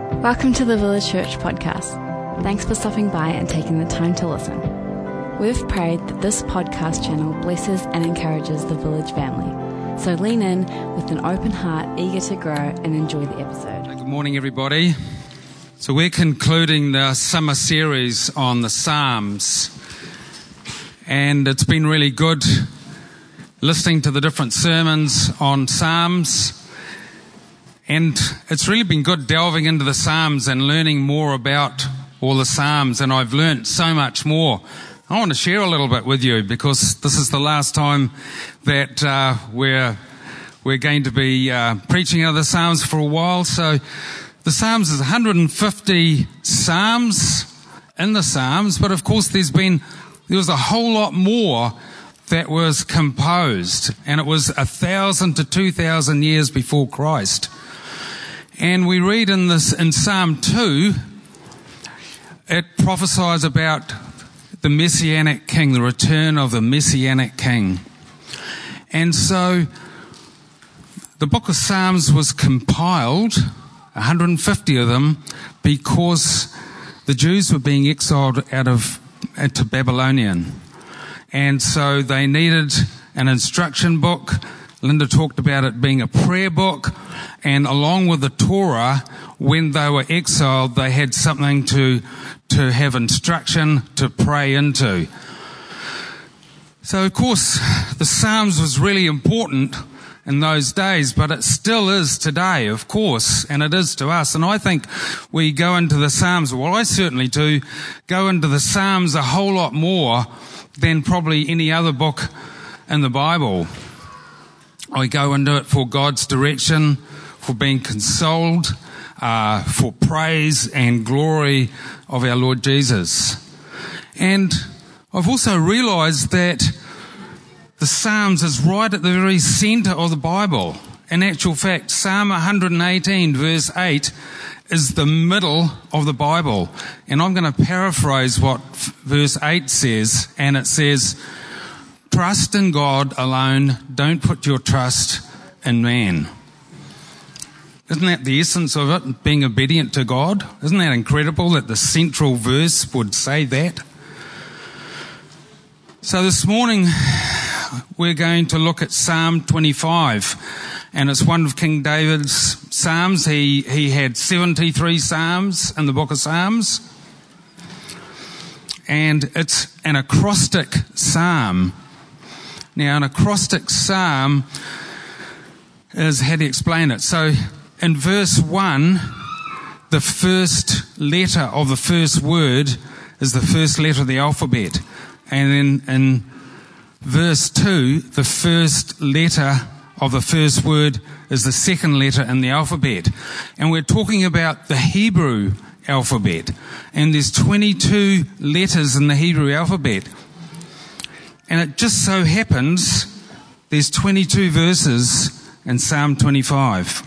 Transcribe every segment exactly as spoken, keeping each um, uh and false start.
Welcome to the Village Church podcast. Thanks for stopping by and taking the time to listen. We've prayed that this podcast channel blesses and encourages the Village family. So lean in with an open heart, eager to grow and enjoy the episode. Good morning, everybody. So we're concluding the summer series on the Psalms. And it's been really good listening to the different sermons on Psalms. And it's really been good delving into the Psalms and learning more about all the Psalms. And I've learnt so much more. I want to share a little bit with you because this is the last time that uh, we're we're going to be uh, preaching out of the Psalms for a while. So the Psalms is one hundred fifty Psalms in the Psalms, but of course there's been there was a whole lot more that was composed, and it was a thousand to two thousand years before Christ. And we read in this in Psalm two, it prophesies about the Messianic King, the return of the Messianic King. And so the book of Psalms was compiled, one hundred fifty of them, because the Jews were being exiled out of to Babylonian. And so they needed an instruction book. Linda talked about it being a prayer book. And along with the Torah, when they were exiled, they had something to to have instruction to pray into. So, of course, the Psalms was really important in those days, but it still is today, of course, and it is to us. And I think we go into the Psalms, well, I certainly do, go into the Psalms a whole lot more than probably any other book in the Bible. I go into it for God's direction, for being consoled, uh, for praise and glory of our Lord Jesus. And I've also realised that the Psalms is right at the very centre of the Bible. In actual fact, Psalm one hundred eighteen verse eight is the middle of the Bible. And I'm going to paraphrase what verse eight says, and it says, "Trust in God alone, don't put your trust in man." Isn't that the essence of it, being obedient to God? Isn't that incredible that the central verse would say that? So this morning we're going to look at Psalm twenty-five, and it's one of King David's Psalms. He, he had seventy-three Psalms in the book of Psalms, and it's an acrostic psalm. Now, an acrostic psalm is, how do you explain it? So, in verse one, the first letter of the first word is the first letter of the alphabet. And then in verse two, the first letter of the first word is the second letter in the alphabet. And we're talking about the Hebrew alphabet. And there's twenty-two letters in the Hebrew alphabet. And it just so happens there's twenty-two verses in Psalm twenty-five.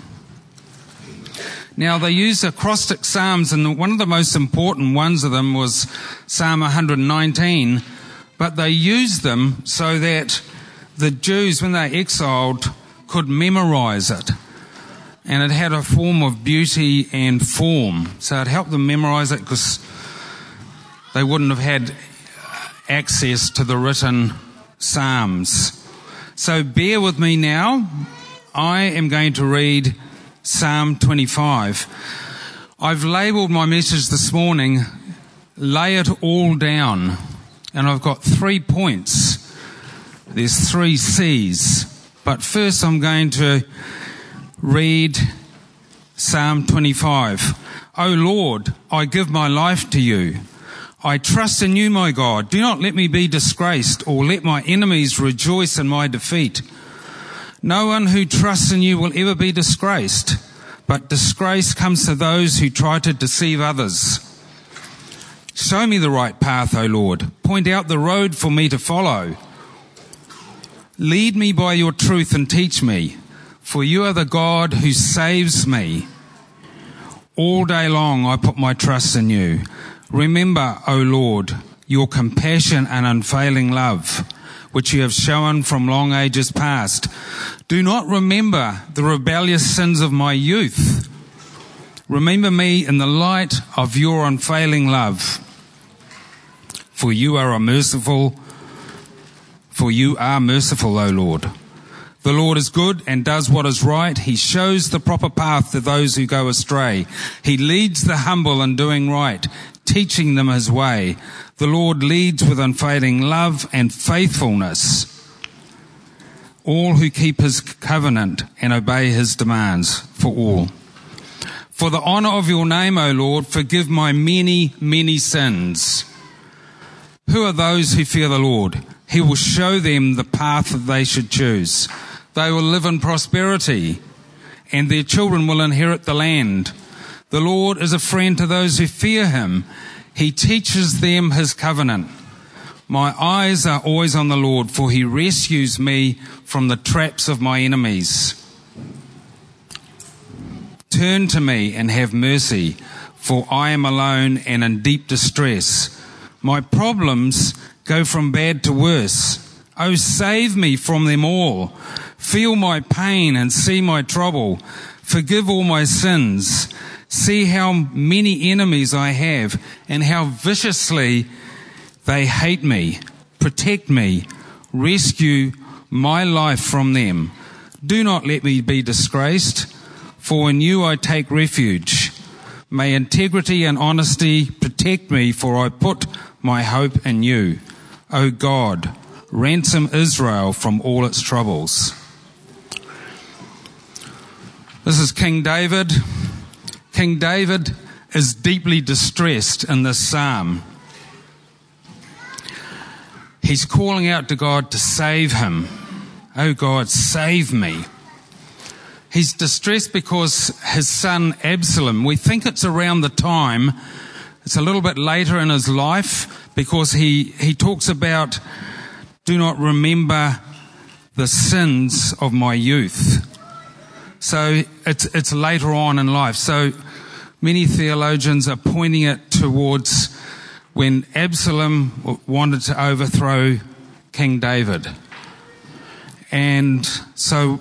Now, they use acrostic psalms, and one of the most important ones of them was Psalm one hundred nineteen, but they used them so that the Jews, when they exiled, could memorize it. And it had a form of beauty and form. So it helped them memorize it because they wouldn't have had access to the written psalms. So bear with me now. I am going to read Psalm twenty-five. I've labelled my message this morning, "Lay it all down." And I've got three points. There's three C's. But first I'm going to read Psalm twenty-five. "O Lord, I give my life to you. I trust in you, my God. Do not let me be disgraced, or let my enemies rejoice in my defeat. No one who trusts in you will ever be disgraced, but disgrace comes to those who try to deceive others. Show me the right path, O Lord. Point out the road for me to follow. Lead me by your truth and teach me, for you are the God who saves me. All day long I put my trust in you. Remember, O Lord, your compassion and unfailing love, which you have shown from long ages past. Do not remember the rebellious sins of my youth. Remember me in the light of your unfailing love. For you are a merciful, for you are merciful, O Lord. The Lord is good and does what is right. He shows the proper path to those who go astray. He leads the humble in doing right, teaching them his way. The Lord leads with unfailing love and faithfulness all who keep his covenant and obey his demands for all. For the honour of your name, O Lord, forgive my many, many sins. Who are those who fear the Lord? He will show them the path that they should choose. They will live in prosperity, and their children will inherit the land. The Lord is a friend to those who fear him. He teaches them his covenant. My eyes are always on the Lord, for he rescues me from the traps of my enemies. Turn to me and have mercy, for I am alone and in deep distress. My problems go from bad to worse. Oh, save me from them all. Feel my pain and see my trouble. Forgive all my sins. See how many enemies I have and how viciously they hate me. Protect me. Rescue my life from them. Do not let me be disgraced, for in you I take refuge. May integrity and honesty protect me, for I put my hope in you. O God, ransom Israel from all its troubles. This is King David. King David is deeply distressed in this psalm. He's calling out to God to save him. Oh God, save me. He's distressed because his son Absalom, we think it's around the time, it's a little bit later in his life, because he, he talks about, do not remember the sins of my youth. So it's, it's later on in life. So many theologians are pointing it towards when Absalom wanted to overthrow King David. And so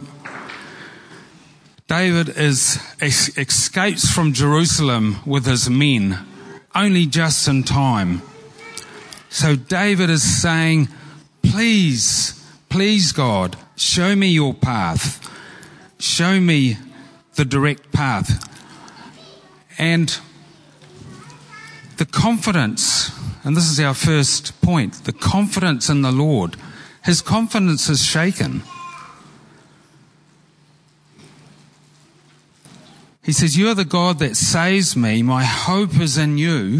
David is escapes from Jerusalem with his men, only just in time. So David is saying, please, please God, show me your path. Show me the direct path. And the confidence, and this is our first point, the confidence in the Lord. His confidence is shaken. He says, you are the God that saves me. My hope is in you.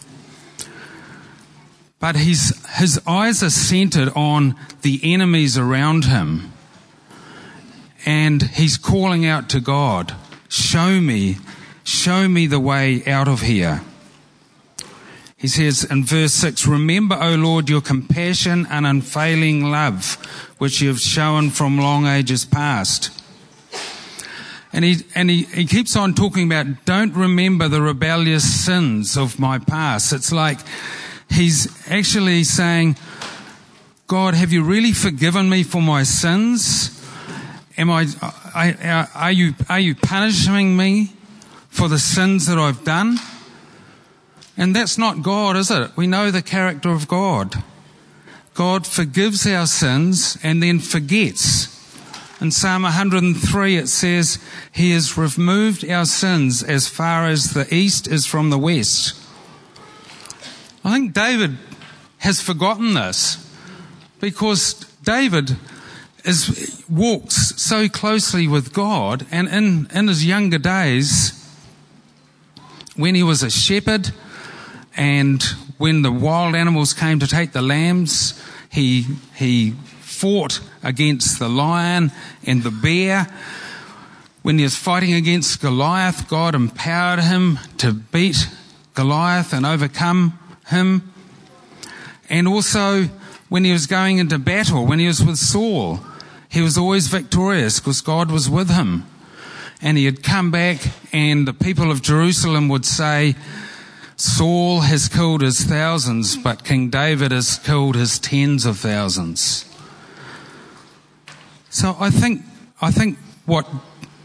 But his, his eyes are centered on the enemies around him. And he's calling out to God, show me, show me the way out of here. He says in verse six, remember, O Lord, your compassion and unfailing love, which you have shown from long ages past. And he, and he, he keeps on talking about, don't remember the rebellious sins of my past. It's like he's actually saying, God, have you really forgiven me for my sins? Am I, I, are you, are you punishing me for the sins that I've done? And that's not God, is it? We know the character of God. God forgives our sins and then forgets. In Psalm one hundred three it says, he has removed our sins as far as the east is from the west. I think David has forgotten this because David is, walks so closely with God, and in, in his younger days, when he was a shepherd and when the wild animals came to take the lambs, he he fought against the lion and the bear. When he was fighting against Goliath, God empowered him to beat Goliath and overcome him. And also when he was going into battle, when he was with Saul, he was always victorious because God was with him. And he had come back, and the people of Jerusalem would say, Saul has killed his thousands, but King David has killed his tens of thousands. So I think I think what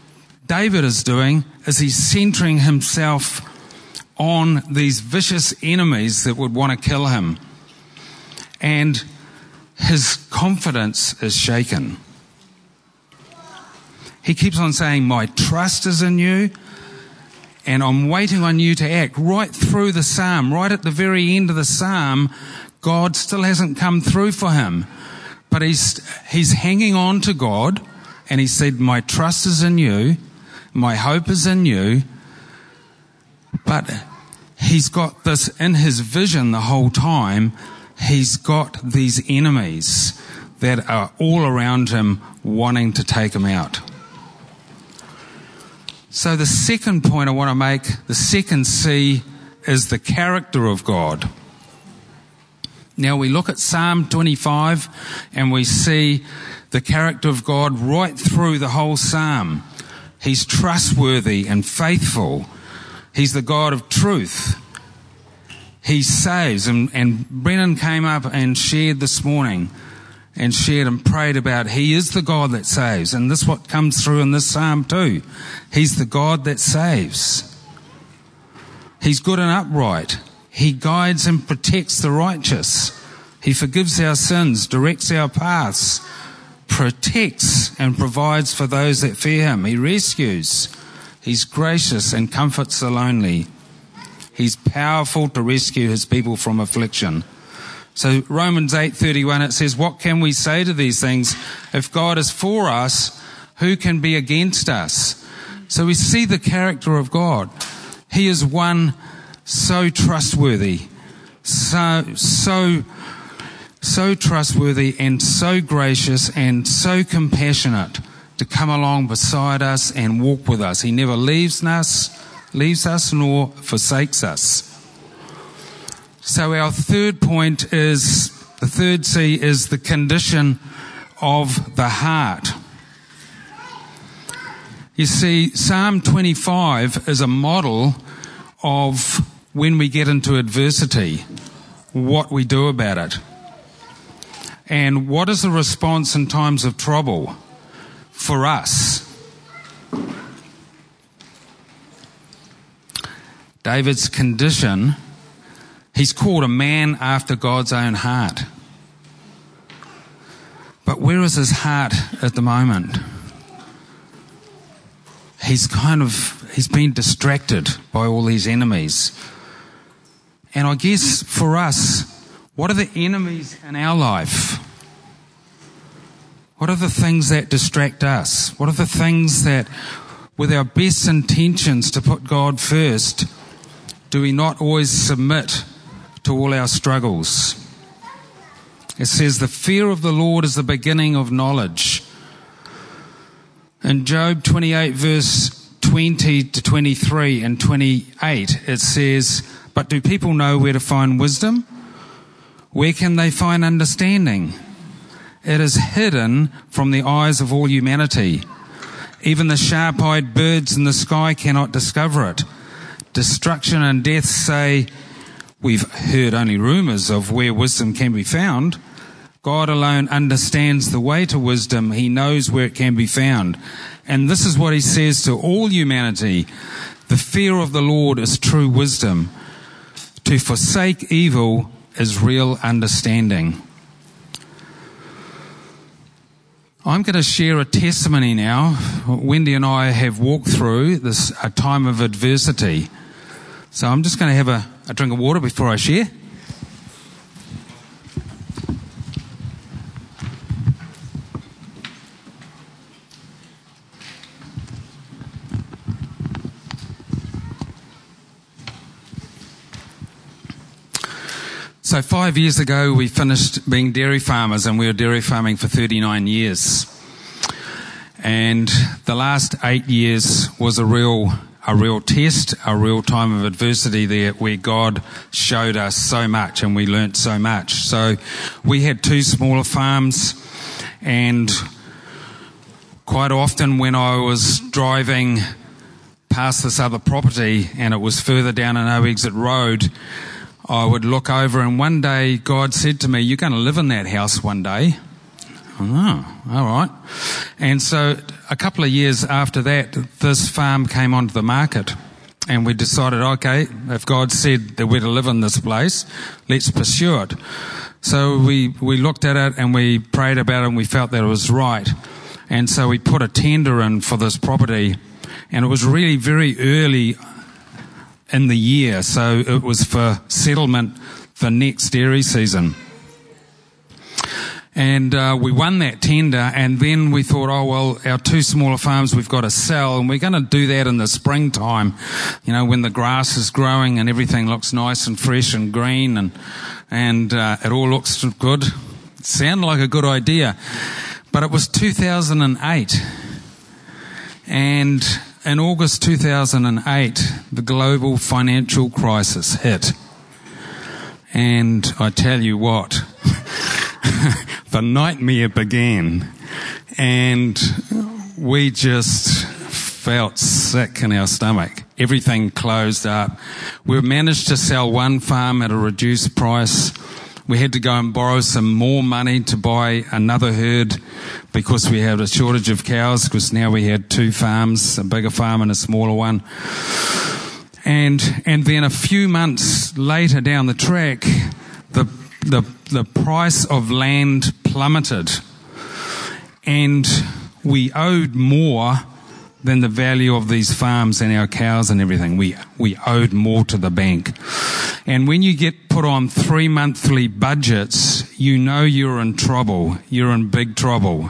David is doing is he's centering himself on these vicious enemies that would want to kill him. And his confidence is shaken. He keeps on saying, my trust is in you, and I'm waiting on you to act. Right through the psalm, right at the very end of the psalm, God still hasn't come through for him. But he's he's hanging on to God, and he said, my trust is in you, my hope is in you. But he's got this in his vision the whole time. He's got these enemies that are all around him wanting to take him out. So the second point I want to make, the second C, is the character of God. Now we look at Psalm twenty-five and we see the character of God right through the whole psalm. He's trustworthy and faithful. He's the God of truth. He saves. And, and Brennan came up and shared this morning and shared and prayed about he is the God that saves. And this is what comes through in this psalm too. He's the God that saves. He's good and upright. He guides and protects the righteous. He forgives our sins, directs our paths, protects and provides for those that fear him. He rescues. He's gracious and comforts the lonely. He's powerful to rescue his people from affliction. So Romans eight thirty-one, it says, what can we say to these things? If God is for us, who can be against us? So we see the character of God. He is one so trustworthy, so, so, so trustworthy and so gracious and so compassionate to come along beside us and walk with us. He never leaves us, leaves us nor forsakes us. So our third point is, the third C is the condition of the heart. You see, Psalm twenty-five is a model of when we get into adversity, what we do about it. And what is the response in times of trouble for us? David's condition, he's called a man after God's own heart. But where is his heart at the moment? He's kind of, he's been distracted by all these enemies. And I guess for us, what are the enemies in our life? What are the things that distract us? What are the things that, with our best intentions to put God first, do we not always submit to all our struggles? It says, the fear of the Lord is the beginning of knowledge. In Job twenty-eight, verse twenty to twenty-three and twenty-eight, it says, but do people know where to find wisdom? Where can they find understanding? It is hidden from the eyes of all humanity. Even the sharp-eyed birds in the sky cannot discover it. Destruction and death say, we've heard only rumours of where wisdom can be found. God alone understands the way to wisdom. He knows where it can be found. And this is what he says to all humanity. The fear of the Lord is true wisdom. To forsake evil is real understanding. I'm going to share a testimony now. Wendy and I have walked through this a time of adversity. So I'm just going to have a, a drink of water before I share. So five years ago, we finished being dairy farmers, and we were dairy farming for thirty-nine years. And the last eight years was a real, a real test, a real time of adversity there, where God showed us so much and we learnt so much. So we had two smaller farms, and quite often when I was driving past this other property and it was further down a no exit road, I would look over, and one day God said to me, you're going to live in that house one day. Oh, all right. And so a couple of years after that, this farm came onto the market. And we decided, okay, if God said that we're to live in this place, let's pursue it. So we, we looked at it and we prayed about it and we felt that it was right. And so we put a tender in for this property. And it was really very early in the year. So it was for settlement for next dairy season. And uh, we won that tender, and then we thought, oh, well, our two smaller farms we've got to sell, and we're going to do that in the springtime, you know, when the grass is growing and everything looks nice and fresh and green, and and uh, it all looks good. It sounded like a good idea. But it was two thousand eight, and in August two thousand eight, the global financial crisis hit. And I tell you what... The nightmare began, and we just felt sick in our stomach. Everything closed up. We managed to sell one farm at a reduced price. We had to go and borrow some more money to buy another herd because we had a shortage of cows, because now we had two farms, a bigger farm and a smaller one. And and then a few months later down the track, the the the price of land plummeted, and we owed more than the value of these farms and our cows and everything. We we owed more to the bank. And when you get put on three monthly budgets, you know you're in trouble. You're in big trouble.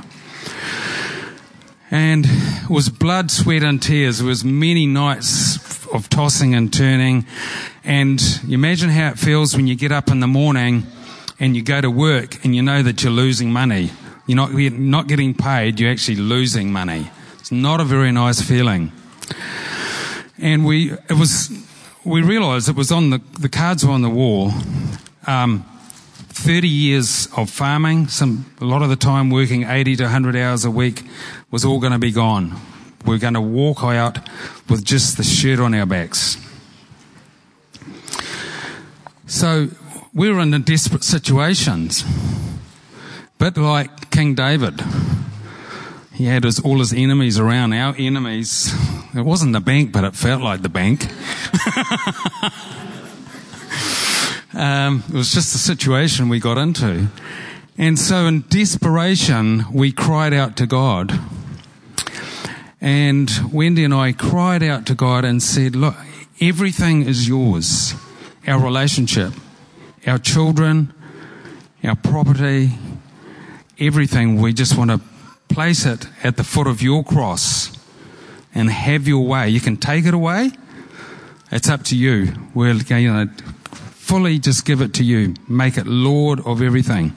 And it was blood, sweat and tears. It was many nights of tossing and turning. And you imagine how it feels when you get up in the morning and you go to work and you know that you're losing money. You're not, you're not getting paid, you're actually losing money. It's not a very nice feeling. And we, it was, we realised it was on the, the cards were on the wall. Um, thirty years of farming, some, a lot of the time working eighty to one hundred hours a week, was all going to be gone. We're going to walk out with just the shirt on our backs. So, we were in a desperate situations, but like King David, he had his, all his enemies around. Our enemies, it wasn't the bank, but it felt like the bank. um, it was just the situation we got into. And so in desperation, we cried out to God. And Wendy and I cried out to God and said, look, everything is yours. Our relationship, our children, our property, everything, we just want to place it at the foot of your cross and have your way. You can take it away. It's up to you. We'll, you know, fully just give it to you. Make it Lord of everything.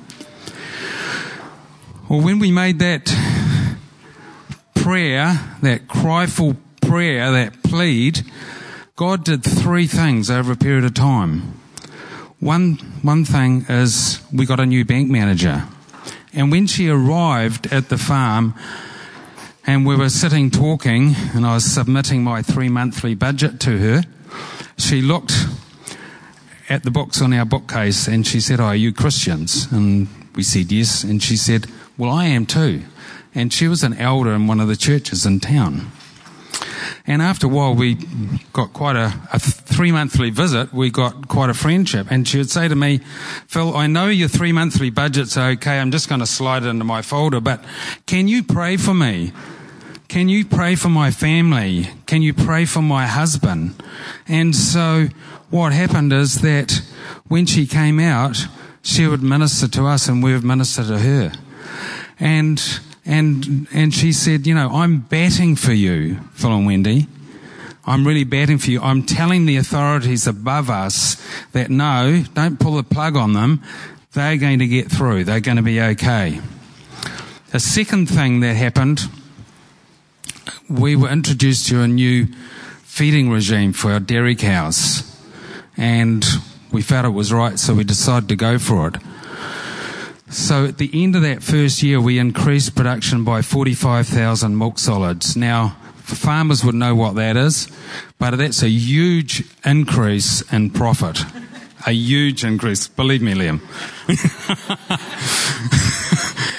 Well, when we made that prayer, that cryful prayer, that plead, God did three things over a period of time. One one thing is we got a new bank manager. And when she arrived at the farm and we were sitting talking and I was submitting my three monthly budget to her, she looked at the books on our bookcase and she said, oh, are you Christians? And we said yes. And she said, well, I am too. And she was an elder in one of the churches in town. And after a while, we got quite a, a three-monthly visit. We got quite a friendship. And she would say to me, Phil, I know your three-monthly budget's okay. I'm just going to slide it into my folder. But can you pray for me? Can you pray for my family? Can you pray for my husband? And so what happened is that when she came out, she would minister to us and we would minister to her. And... And and she said, you know, I'm batting for you, Phil and Wendy. I'm really batting for you. I'm telling the authorities above us that no, don't pull the plug on them. They're going to get through. They're going to be okay. The second thing that happened, we were introduced to a new feeding regime for our dairy cows. And we felt it was right, so we decided to go for it. So at the end of that first year, we increased production by forty-five thousand milk solids. Now, farmers would know what that is, but that's a huge increase in profit. A huge increase. Believe me, Liam.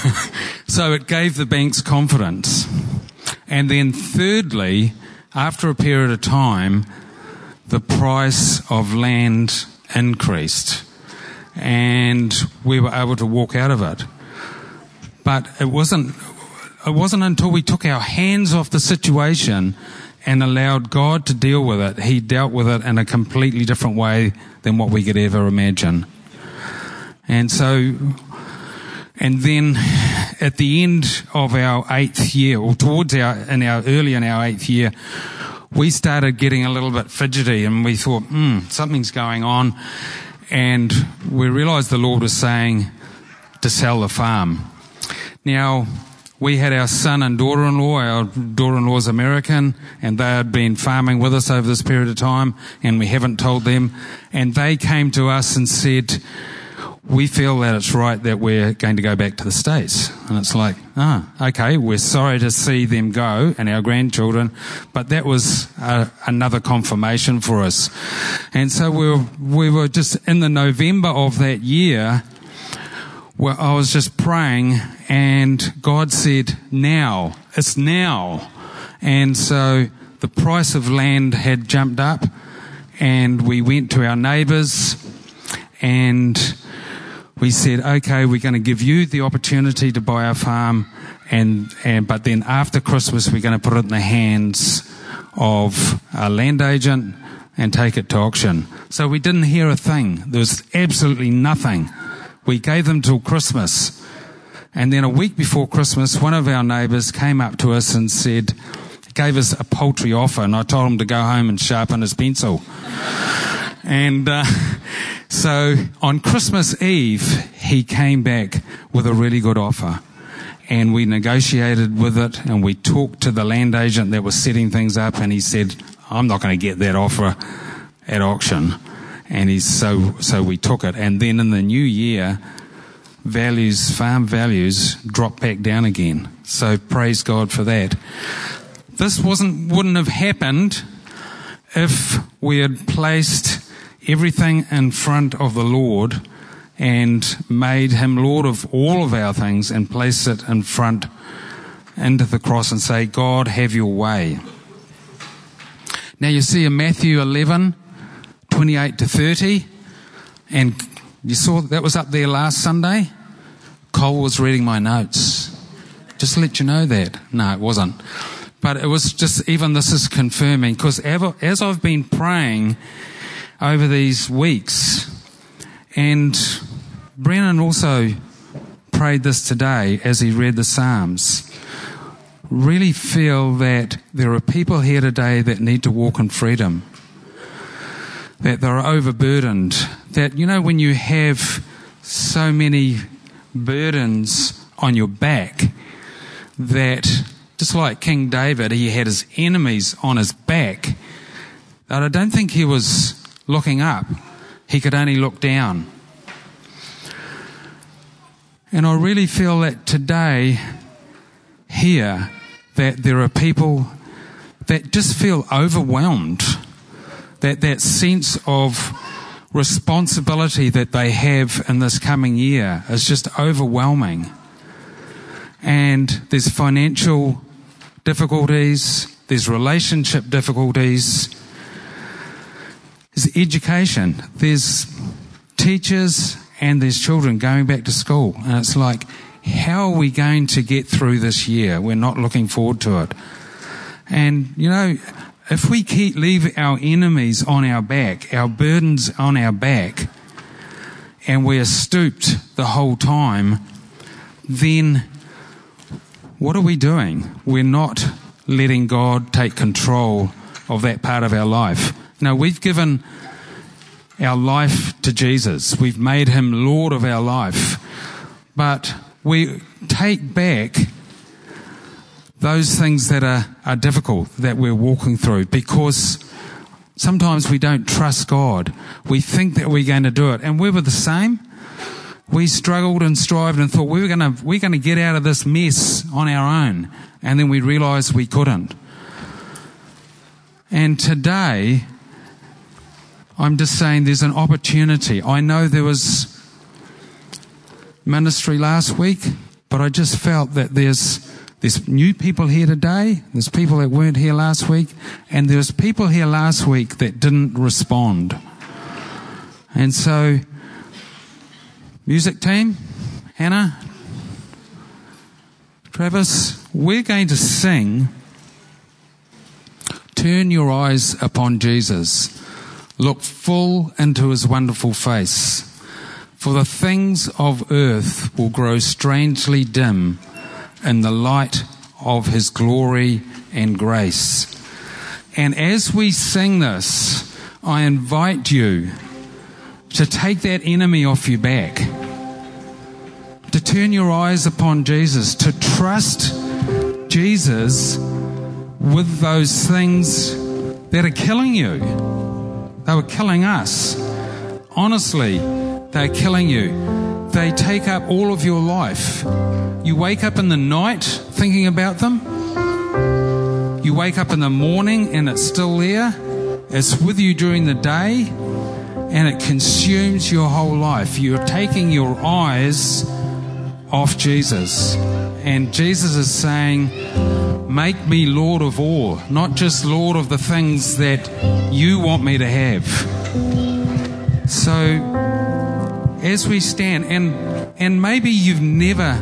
So it gave the banks confidence. And then thirdly, after a period of time, the price of land increased and we were able to walk out of it. But it wasn't, it wasn't until we took our hands off the situation and allowed God to deal with it. He dealt with it in a completely different way than what we could ever imagine. And so, and then at the end of our eighth year, or towards our, in our, early in our eighth year, we started getting a little bit fidgety and we thought, hmm, something's going on. And we realized the Lord was saying to sell the farm. Now, we had our son and daughter-in-law. Our daughter-in-law's American, and they had been farming with us over this period of time, and we haven't told them. And they came to us and said, we feel that it's right that we're going to go back to the States. And it's like, ah, okay, we're sorry to see them go and our grandchildren, but that was uh, another confirmation for us. And so we were, we were just in the November of that year, where I was just praying and God said, now, it's now. And so the price of land had jumped up and we went to our neighbours and we said, okay, we're going to give you the opportunity to buy our farm, and, and but then after Christmas we're going to put it in the hands of a land agent and take it to auction. So we didn't hear a thing. There was absolutely nothing. We gave them till Christmas. And then a week before Christmas, one of our neighbours came up to us and said, gave us a paltry offer, and I told him to go home and sharpen his pencil. And uh, so on Christmas Eve, he came back with a really good offer. And we negotiated with it, and we talked to the land agent that was setting things up, and he said, I'm not going to get that offer at auction. And he's so so we took it. And then in the new year, values, farm values dropped back down again. So praise God for that. This wasn't wouldn't have happened if we had placed everything in front of the Lord and made him Lord of all of our things and placed it in front into the cross and say, God, have your way. Now you see in Matthew eleven, twenty-eight to thirty, and you saw that was up there last Sunday. Cole was reading my notes. Just to let you know that. No, it wasn't. But it was just, even this is confirming, because as I've been praying over these weeks, and Brennan also prayed this today as he read the Psalms, really feel that there are people here today that need to walk in freedom, that they're overburdened, that, you know, when you have so many burdens on your back, that just like King David, he had his enemies on his back, that I don't think he was looking up. He could only look down. And I really feel that today, here, that there are people that just feel overwhelmed, that that sense of responsibility that they have in this coming year is just overwhelming. And there's financial difficulties, there's relationship difficulties, there's education, there's teachers and there's children going back to school. And it's like, how are we going to get through this year? We're not looking forward to it. And, you know, if we keep leave our enemies on our back, our burdens on our back, and we're stooped the whole time, then what are we doing? We're not letting God take control of that part of our life. No, we've given our life to Jesus. We've made him Lord of our life. But we take back those things that are, are difficult, that we're walking through, because sometimes we don't trust God. We think that we're going to do it. And we were the same. We struggled and strived and thought we were going to we're going to get out of this mess on our own. And then we realized we couldn't. And today, I'm just saying there's an opportunity. I know there was ministry last week, but I just felt that there's there's new people here today, there's people that weren't here last week, and there's people here last week that didn't respond. And so, music team, Hannah, Travis, we're going to sing Turn Your Eyes Upon Jesus. Look full into his wonderful face. For the things of earth will grow strangely dim in the light of his glory and grace. And as we sing this, I invite you to take that enemy off your back, to turn your eyes upon Jesus, to trust Jesus with those things that are killing you. They were killing us. Honestly, they're killing you. They take up all of your life. You wake up in the night thinking about them. You wake up in the morning and it's still there. It's with you during the day and it consumes your whole life. You're taking your eyes off Jesus. And Jesus is saying, make me Lord of all, not just Lord of the things that you want me to have. So, as we stand, and and maybe you've never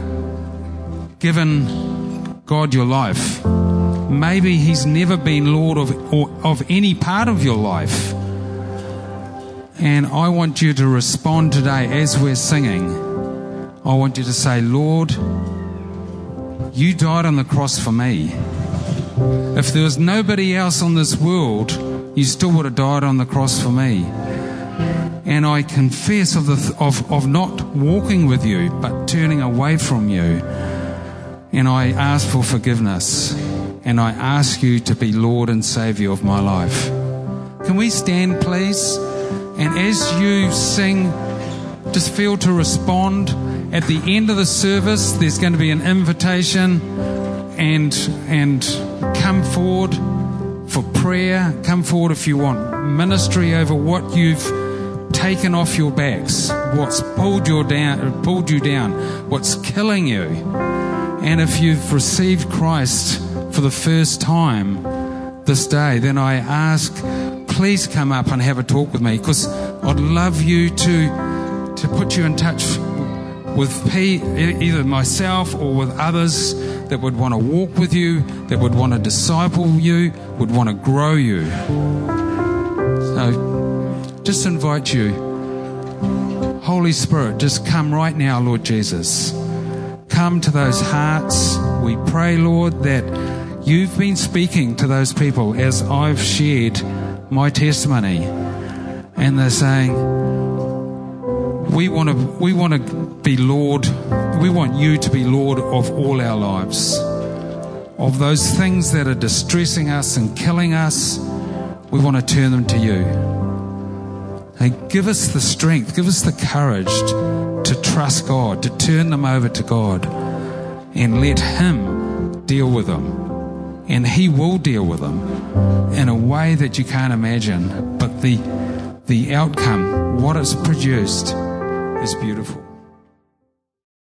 given God your life. Maybe he's never been Lord of or, of any part of your life. And I want you to respond today as we're singing. I want you to say, Lord, you died on the cross for me. If there was nobody else on this world, you still would have died on the cross for me. And I confess of, the, of, of not walking with you, but turning away from you. And I ask for forgiveness. And I ask you to be Lord and Saviour of my life. Can we stand, please? And as you sing, just feel to respond. At the end of the service, there's going to be an invitation, and and come forward for prayer. Come forward if you want ministry over what you've taken off your backs, what's pulled you down, pulled you down, what's killing you. And if you've received Christ for the first time this day, then I ask, please come up and have a talk with me, because I'd love you to to put you in touch with P, either myself or with others that would want to walk with you, that would want to disciple you, would want to grow you. So just invite you. Holy Spirit, just come right now, Lord Jesus. Come to those hearts. We pray, Lord, that you've been speaking to those people as I've shared my testimony. And they're saying, We want to we want to be Lord. We want you to be Lord of all our lives. Of those things that are distressing us and killing us, we want to turn them to you. And give us the strength, give us the courage to, to trust God, to turn them over to God and let him deal with them. And he will deal with them in a way that you can't imagine. But the the outcome, what it's produced, is beautiful.